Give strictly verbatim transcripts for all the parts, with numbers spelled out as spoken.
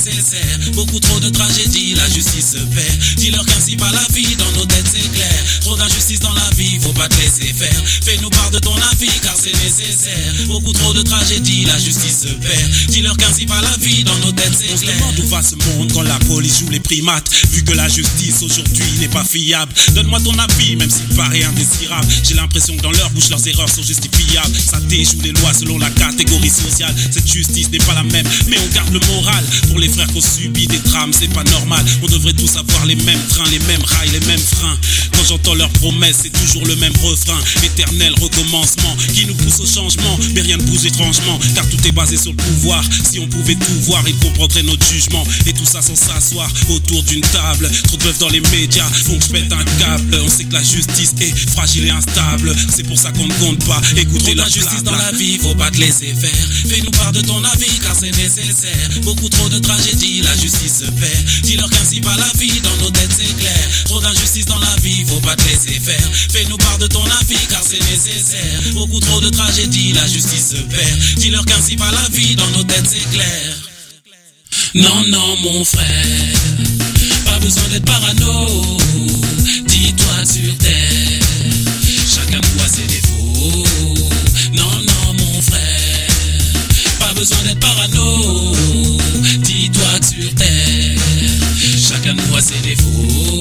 nécessaire. Beaucoup trop de tragédies, la justice se perd. Dis-leur qu'ainsi va la vie, dans nos têtes c'est clair. Trop d'injustice dans la vie, faut pas te laisser faire. Fais-nous part de ton avis car c'est nécessaire. Beaucoup trop de tragédies, la justice se perd. Dis-leur qu'ainsi va la vie, dans nos têtes c'est On se clair. demande où va ce monde quand la police joue les primates. Vu que la justice aujourd'hui n'est pas fiable. Donne-moi ton avis, même s'il paraît indésirable. J'ai l'impression que dans leur bouche leurs erreurs sont justifiables. Ça déjoue les lois selon la catégorie sociale. Cette justice n'est pas la même, mais on garde le moral. Pour les frères qu'on subit des drames, c'est pas normal. On devrait tous avoir les mêmes trains, les mêmes rails, les mêmes freins. Quand j'entends leurs promesses, c'est toujours le même refrain. Éternel recommencement qui nous pousse au changement. Mais rien ne bouge étrangement, car tout est basé sur le pouvoir. Si on pouvait tout voir, ils comprendraient notre jugement. Et tout ça sans s'asseoir autour d'une table. Trop de bœufs dans les médias, font que je pète un câble. On sait que la justice est fragile et instable. C'est pour ça qu'on ne compte pas. Écoutez la justice dans la vie, faut pas te laisser faire. Fais-nous part de ton avis car c'est nécessaire. Beaucoup trop de tragédies, la justice se perd. Dis-leur qu'ainsi va la vie, dans nos têtes c'est clair. Trop d'injustice dans la vie, faut pas te laisser faire. Fais-nous part de ton avis car c'est nécessaire. Beaucoup trop de tragédies, la justice se perd. Dis-leur qu'ainsi va la vie, dans nos têtes c'est clair. Non, non mon frère, pas besoin d'être parano. Dis-toi sur terre, chacun nous a ses défauts. Non, non mon frère, pas besoin d'être parano. Dis-toi que sur terre, chacun nous a ses défauts.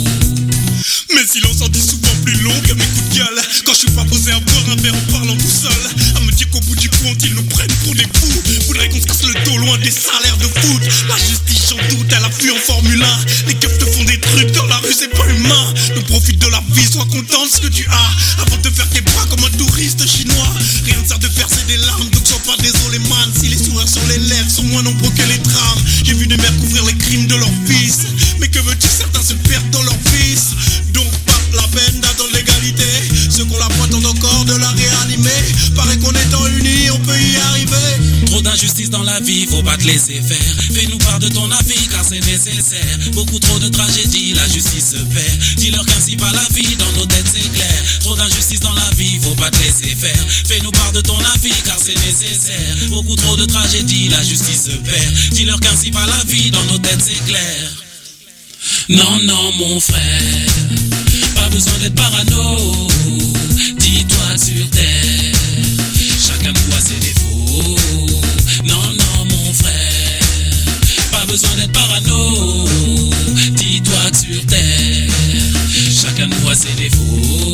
Mes silences en dit souvent plus long que mes coups de gueule. Quand je suis pas posé à boire un verre en parlant tout seul. À me dire qu'au bout du compte ils nous prennent pour des fous. Faudrait qu'on se casse le dos loin des salaires de foot. La justice j'en doute, elle a fui en Formule un. Les keufs te font des trucs dans la rue, c'est pas humain. Donc profite de la vie, sois content de ce que tu as. Avant de te faire tes bras comme un touriste chinois. Rien ne sert de verser des larmes, donc sois pas désolé man. Si les sourires sur les lèvres sont moins nombreux que les drames. J'ai vu des mères couvrir les crimes de leurs fils. Mais que veux-tu, certains se perdent dans leur fils. Donc pas la peine d'attendre l'égalité. Ceux qu'on la pointe ont encore de la réanimer. Paraît qu'en étant unis on peut y arriver. Trop d'injustice dans la vie, faut pas te laisser faire. Fais-nous part de ton avis car c'est nécessaire. Beaucoup trop de tragédies, la justice se perd. Dis-leur qu'ainsi va la vie, dans nos têtes c'est clair. Trop d'injustice dans la vie, faut pas te laisser faire. Fais-nous part de ton avis car c'est nécessaire. Beaucoup trop de tragédies, la justice se perd. Dis-leur qu'ainsi va la vie, dans nos têtes c'est clair. Non, non mon frère, pas besoin d'être parano. Dis-toi sur terre, chacun nous a ses défauts. Non, non mon frère, pas besoin d'être parano. Dis-toi que sur terre, chacun nous a ses défauts.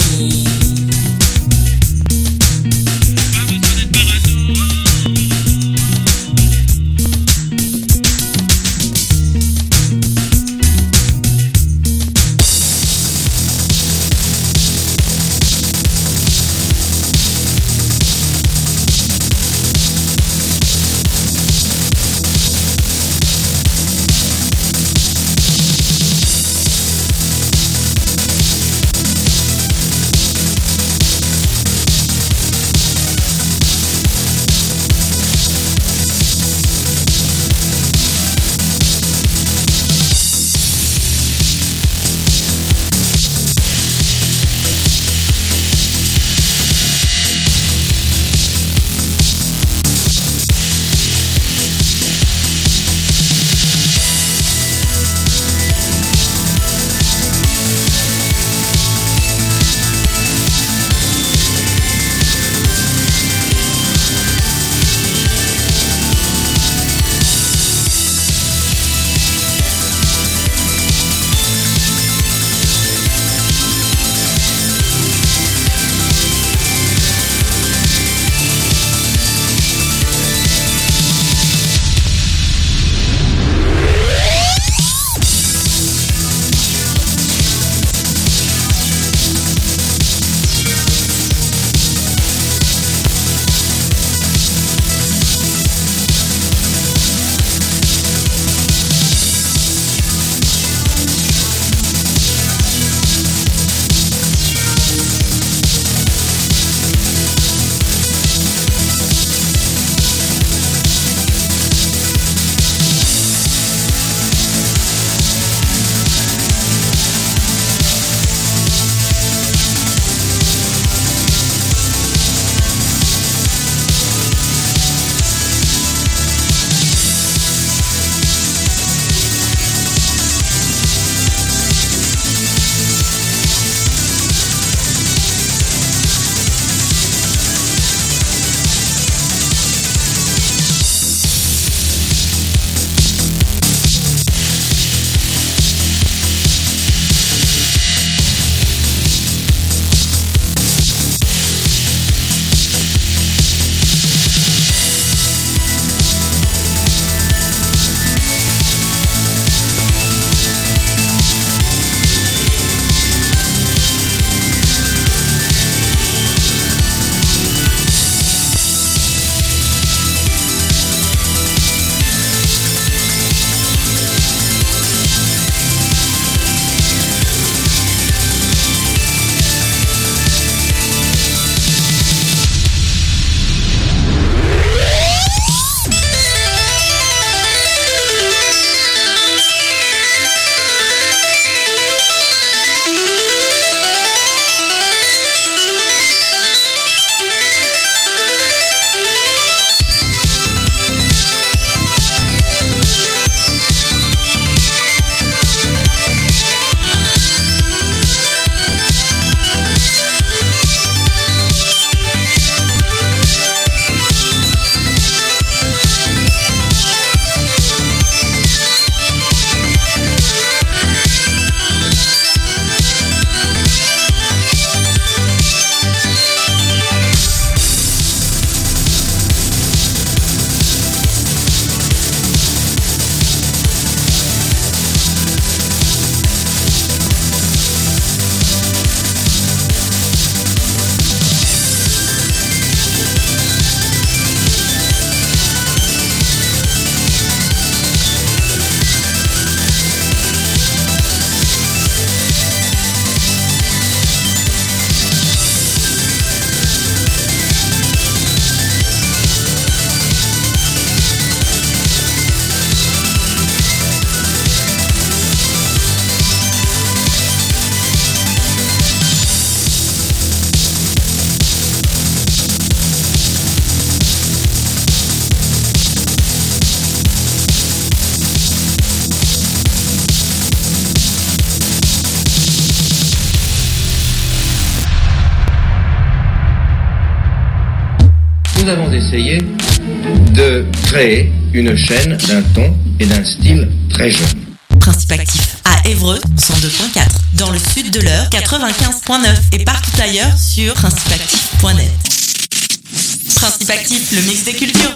nous avons essayé de créer une chaîne d'un ton et d'un style très jeune. Principe actif à Évreux, cent deux point quatre, dans le sud de l'Eure, quatre-vingt-quinze point neuf et partout ailleurs sur principe actif point net. Principe actif, le mix des cultures.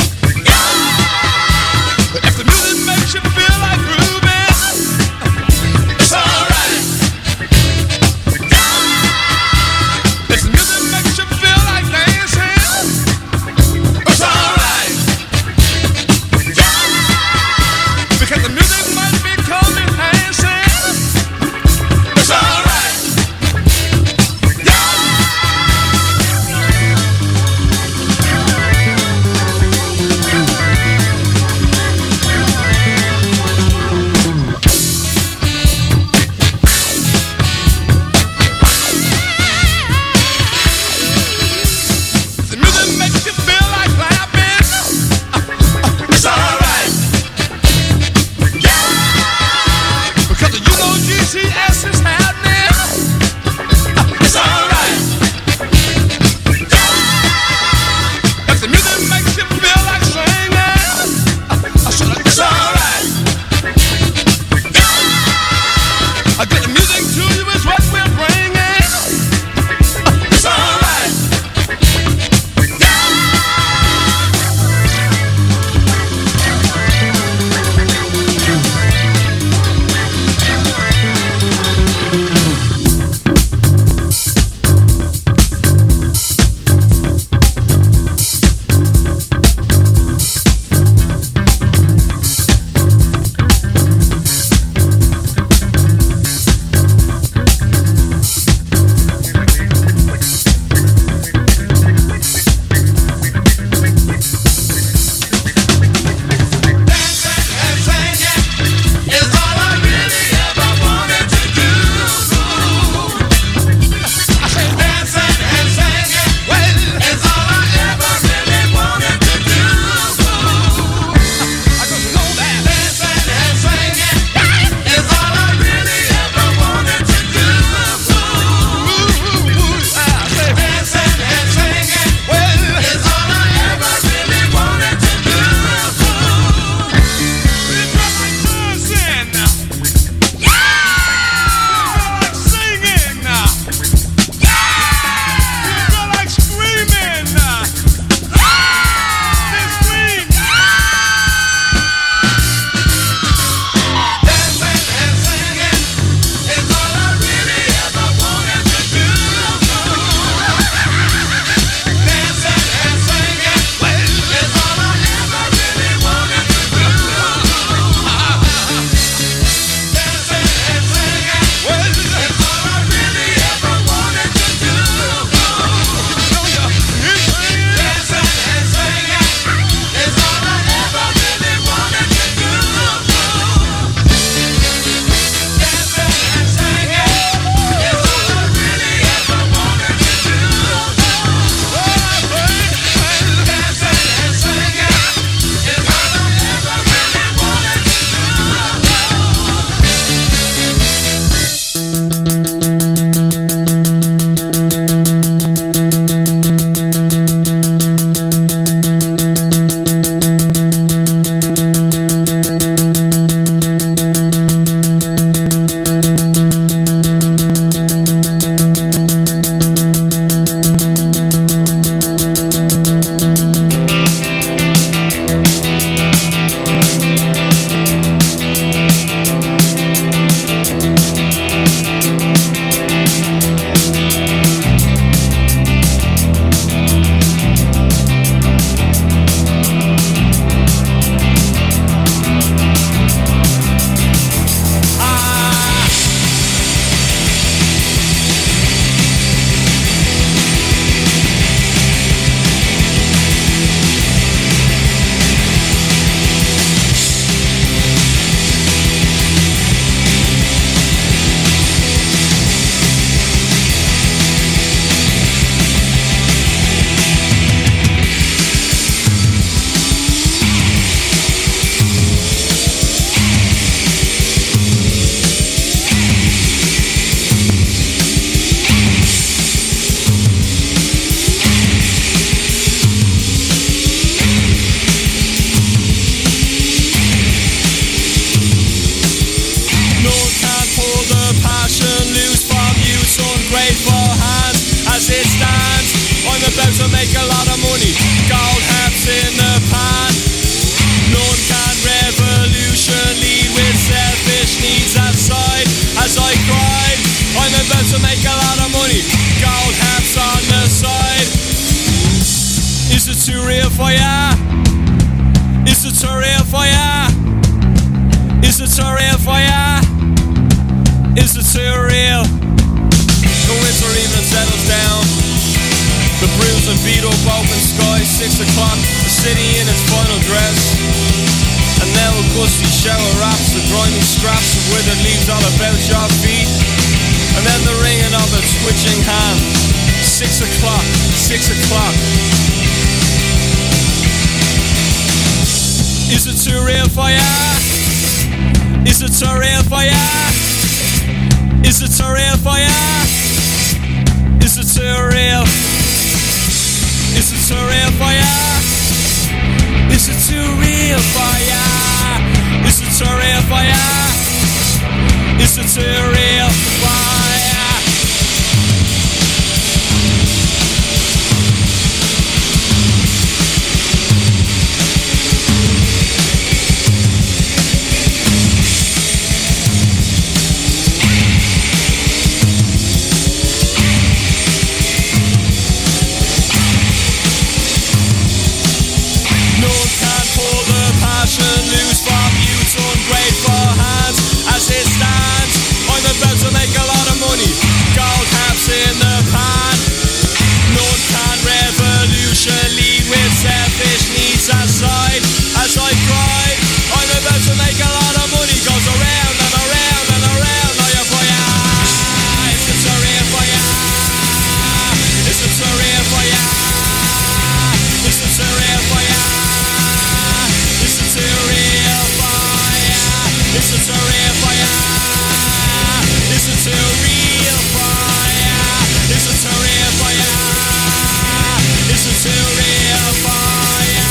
If the music makes you feel like grooving, make a lot of money. Gold hats in the pan. None can revolution lead with selfish needs outside. As I cried, I'm about to make a lot of money. Gold hats on the side. Is it too real for ya? Is it too real for ya? Is it too real for ya? Is it too real? The winter evening settles down. The bruised and beat up open sky. Six o'clock, the city in its final dress. And now a gusty shower wraps the grimy scraps of withered leaves all about your feet. And then the ringing of a twitching hand. Six o'clock, six o'clock. Is it too real for ya? Is it too real for ya? Is it too real for ya? Is it too real? Is it too real for ya? Is it too real for ya? Is it too real for ya? Is it too real for ya? Loose from youth's ungrateful hands. As it stands, I'm about to make a lot of money. Gold caps in the pan. None can revolution lead with selfish needs aside. As I cried, I'm about to make a lot of money. Goes around and around and around. Now you're for ya. Is it so real for ya? Is it so real for ya? Is it so real for ya? Is it too real for ya? Is it too real for ya? Is it too real for ya? Is it too real for ya? Is it too real for ya?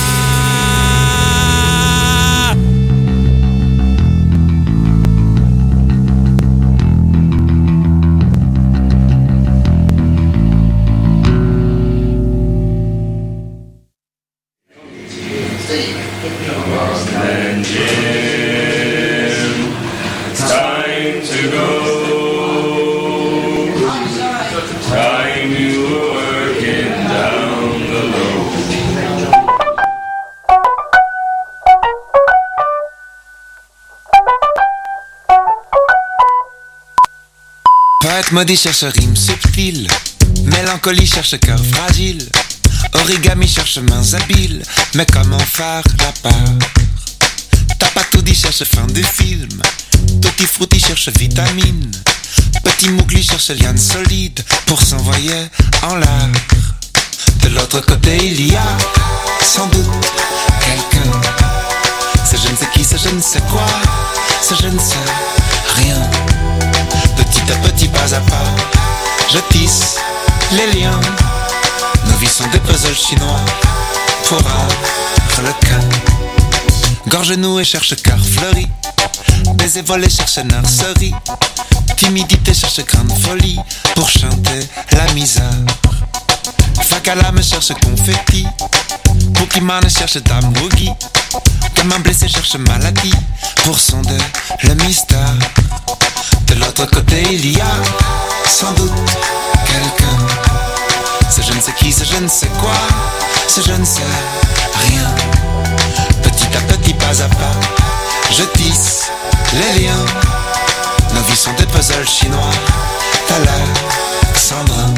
Poète maudit cherche rime subtile, mélancolie cherche cœur fragile, origami cherche mains habiles, mais comment faire la part? T'as pas tout dit cherche fin du film, tutti frutti cherche vitamine, petit mougli cherche liane solide pour s'envoyer en l'air. De l'autre côté il y a sans doute quelqu'un, c'est je ne sais qui, c'est je ne sais quoi, c'est je ne sais rien. Petit à petit, pas à pas, je tisse les liens. Nos vies sont des puzzles chinois pour être le cas. Gorge nouée cherche cœur fleuri, baiser volé cherche nurserie, timidité cherche grande folie pour chanter la misère. Fac à l'âme cherche confetti, Pokémon cherche dame boogie, gamin blessé cherche maladie pour sonder le mystère. De l'autre côté il y a sans doute quelqu'un, c'est je ne sais qui, c'est je ne sais quoi, c'est je ne sais rien. Petit à petit, pas à pas, je tisse les liens. Nos vies sont des puzzles chinois, Alexandrin.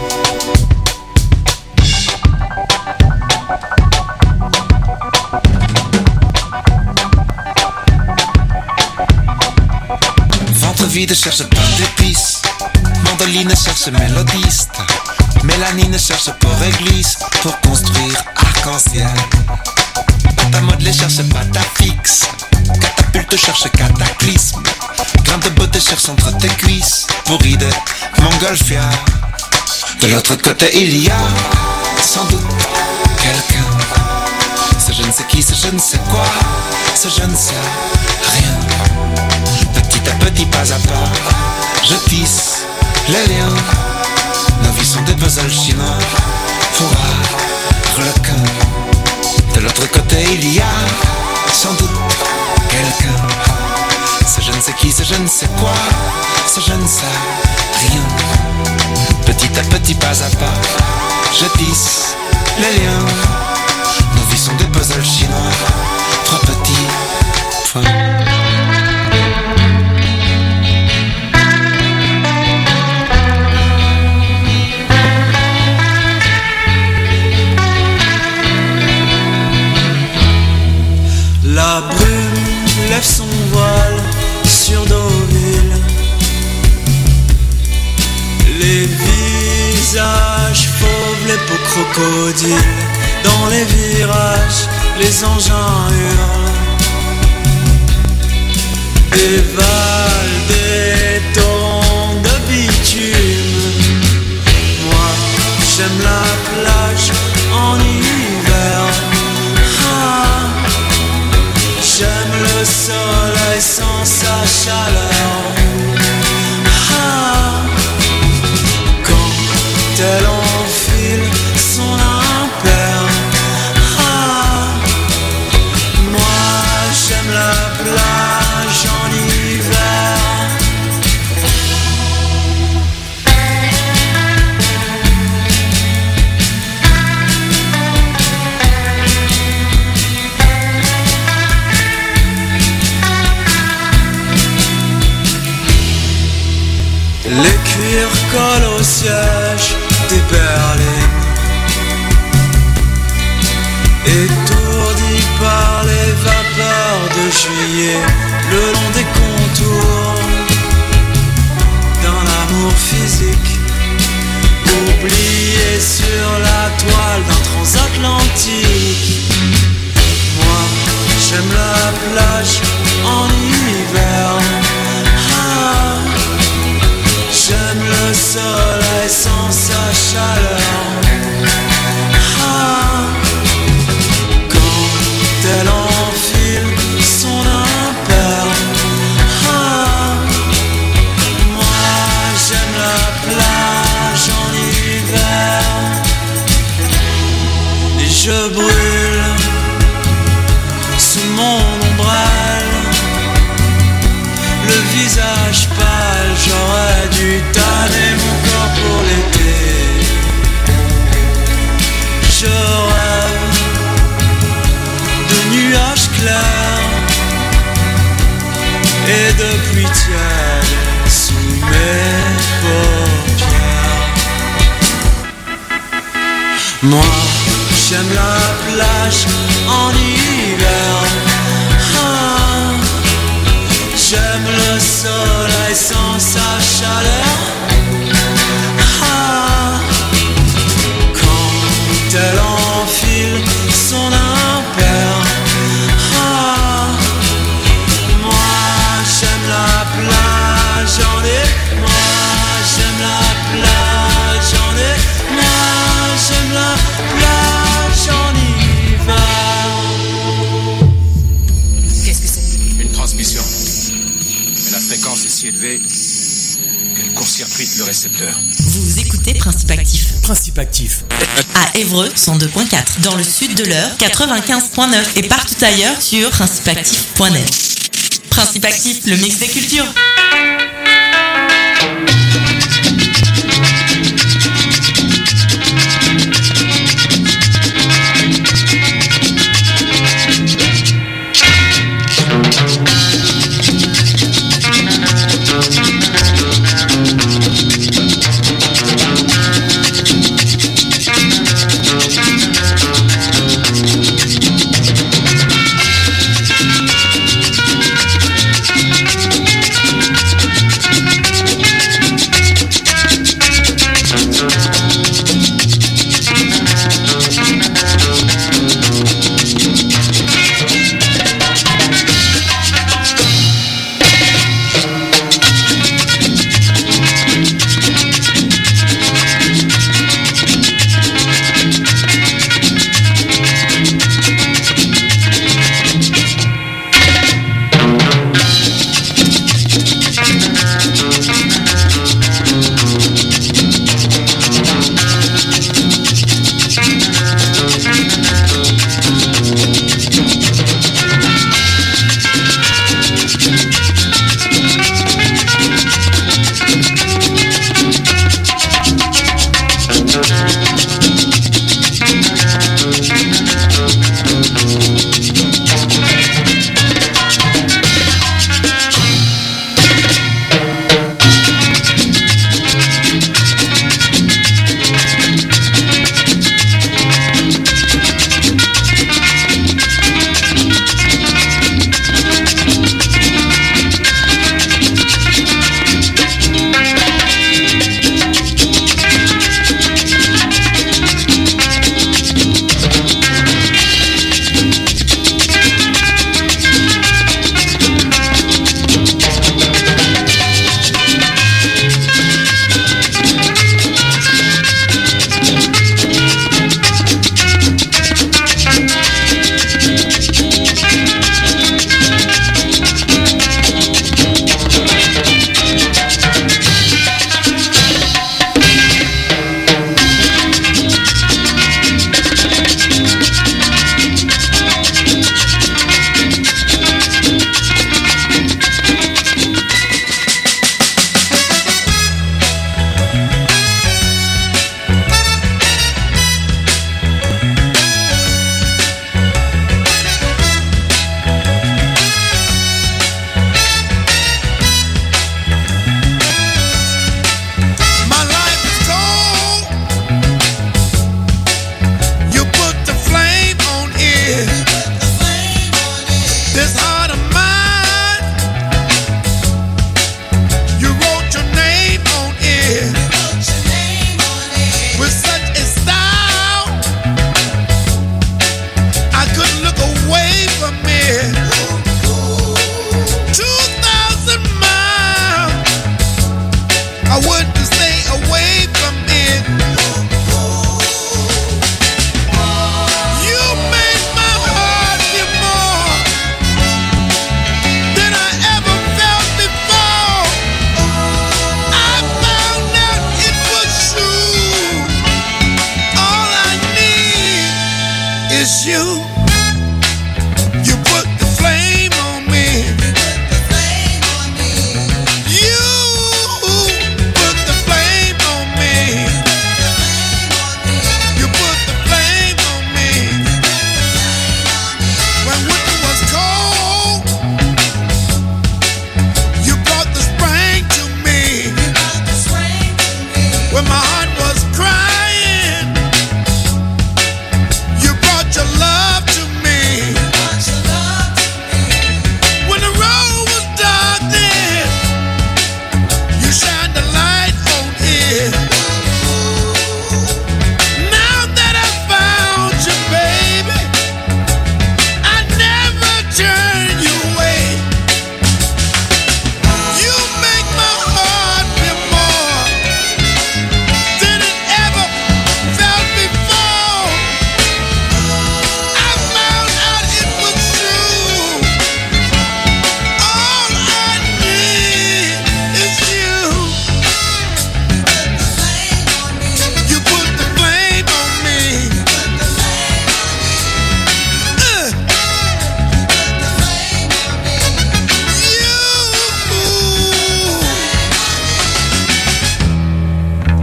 Vide cherche pain d'épices, mandoline cherche mélodiste, mélanine cherche pour église, pour construire arc-en-ciel. Pâte à modeler cherche pâte à fixe, catapulte cherche cataclysme, grain de beauté cherche entre tes cuisses, pour idée montgolfière. De l'autre côté il y a sans doute quelqu'un, c'est je ne sais qui, c'est je ne sais quoi, c'est je ne sais rien. Petit à petit, pas à pas, je tisse les liens. Nos vies sont des puzzles chinois pour je ne sais quoi, ce je ne sais rien. Petit à petit, pas à pas, je tisse les liens. Nos vies sont des puzzles chinois, trois petits points. La brume lève son voile sur Deauville. Les visages fauves, les peaux crocodiles. Dans les virages, les engins hurlent. Dévalent des torrents de bitume. Moi, j'aime la plage en hiver. Ah, j'aime le soleil sans sa chaleur. Ah, quand elle enfile son impair. Ah, moi j'aime la plage en hiver. Les cuirs collent au siège des berlines. Étourdi par les vapeurs de juillet, le long des contours d'un amour physique, oublié sur la toile d'un transatlantique. Moi, j'aime la plage en hiver. Ah, j'aime le soleil sans sa chaleur. Ah, quand elle enfile son impair. Ah, moi j'aime la plage en hiver. Et je brûle sous mon ombrelle, le visage pâle, j'aurais dû tanner mon corps pour l'été. Je rêve de nuages clairs et de pluie tiède sous mes paupières. Moi, j'aime la plage en hiver. Ah, j'aime le soleil sans sa chaleur. Ah, quand elle enfile son impair. Ah, moi j'aime la plage en hiver. Moi j'aime la plage en hiver. Moi j'aime la plage en hiver. Qu'est-ce que c'est? Une transmission. Mais la fréquence est si élevée qu'elle court-circuite le récepteur. Vous écoutez Principe Actif. Principe Actif. À Évreux, cent deux point quatre. Dans le sud de l'Eure, quatre-vingt-quinze point neuf. Et partout ailleurs sur principe actif point net. Principe Actif, le mix des cultures. is you.